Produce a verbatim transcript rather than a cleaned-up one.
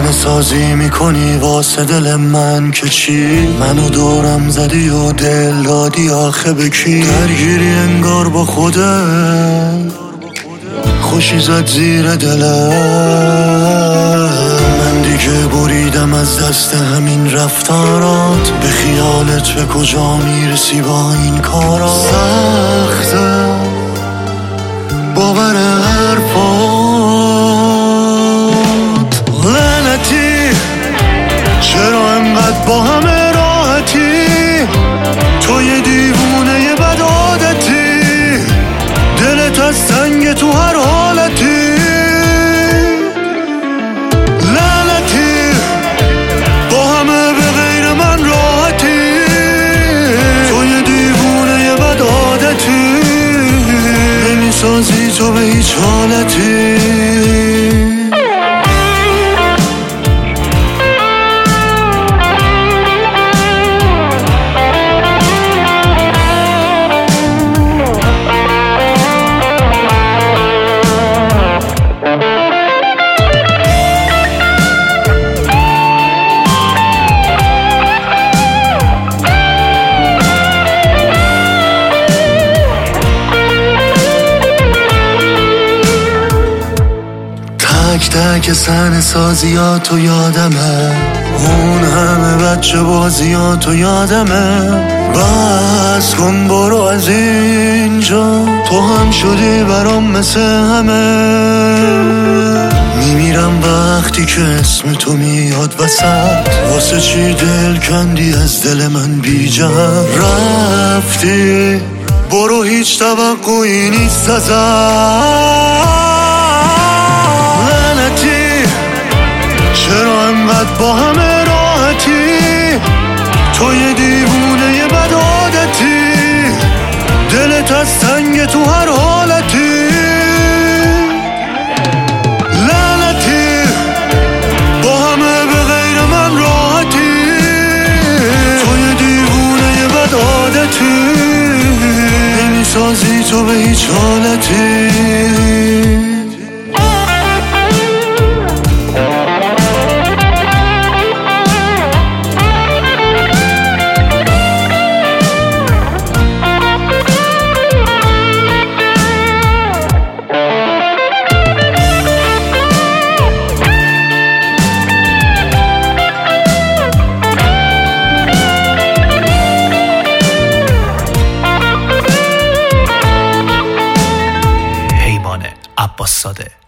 صحنه سازی میکنی واسه دل من که چی؟ منو دورم زدی و دل دادی آخه به کی؟ درگیری انگار با خودت، خوشی زد زیر دلت. من دیگه بریدم از دست همین رفتارات، به خیالت به کجا میرسی با این کارات؟ سخته باور حرفات، لعنتی چرا انقدر با همه راحتی؟ تو یه دیوونه یه بد عادتی، دلت از سنگ تو هر حالتی. لعنتی با همه به غیر من راحتی، تو یه دیوونه یه بد عادتی، نمیسازی تو به هیچ حالتی. تک تک صحنه سازیاتو یادمه، اون همه بچه بازیاتو یادمه. بس کن برو از اینجا، تو هم شدی برام مثل همه. میمیرم وقتی که اسم تو میاد وسط، واسه چی دل کندی از دل من بی جا؟ رفتی برو هیچ توقعی نیست ازت. چرا انقدر با همه راحتی؟ تو یه دیوونه یه بد عادتی، دلت از سنگ تو هر حالتی. لعنتی با همه به غیر من راحتی، تو یه دیوونه یه بد عادتی، نمیسازی تو به هیچ حالتی. عباس زاده